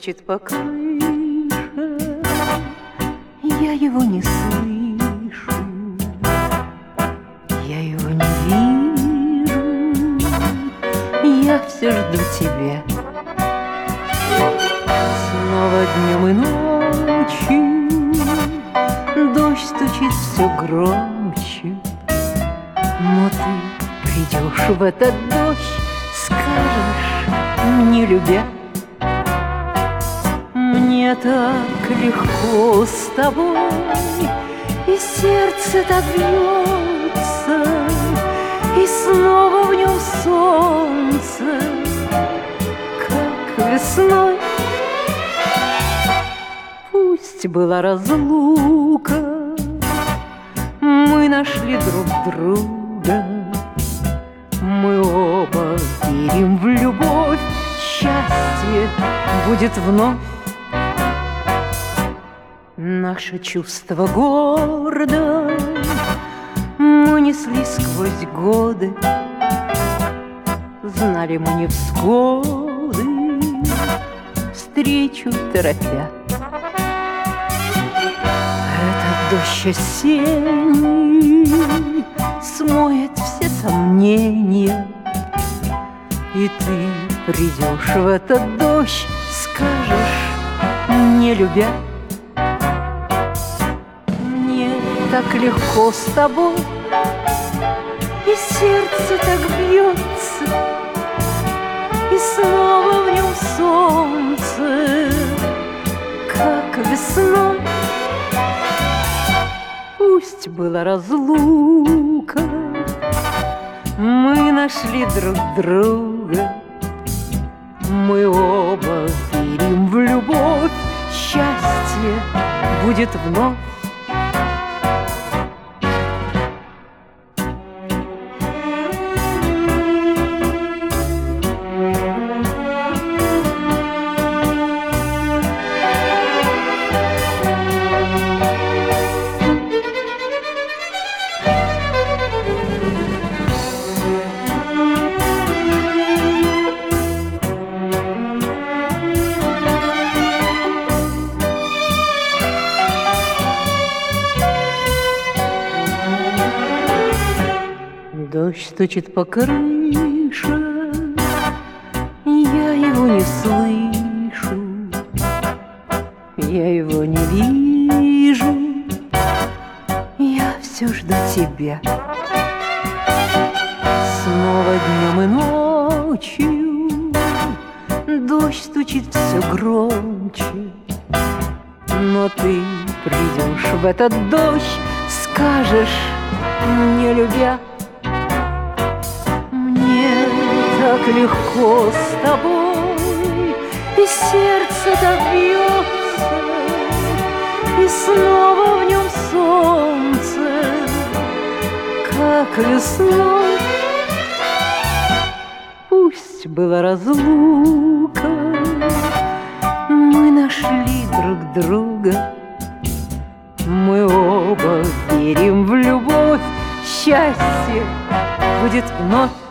стучит по крыше, я его не слышу, я его не вижу, я все жду тебя. Снова днем и ночью дождь стучит все громче, но ты придешь в этот дождь, скажешь, не любя. Мне так легко с тобой, и сердце так бьется, и снова в нем солнце, как весной. Пусть была разлука, мы нашли друг друга, мы оба верим в любовь, счастье будет вновь. Наше чувство гордо мы несли сквозь годы, знали мы невзгоды, встречу торопя. Этот дождь осенний смоет все сомнения, и ты придешь в этот дождь, скажешь, не любя. Мне так легко с тобой, и сердце так бьется, и снова в нем солнце, как весной. Пусть была разлука, мы нашли друг друга, мы оба верим в любовь, счастье будет вновь. Дождь стучит по крыше, я его не слышу, я его не вижу, я все жду тебя. Снова днем и ночью дождь стучит все громче, но ты придешь в этот дождь, скажешь, не любя. Так легко с тобой, и сердце так бьется, и снова в нем солнце, как весной. Пусть была разлука, мы нашли друг друга, мы оба верим в любовь, счастье будет вновь.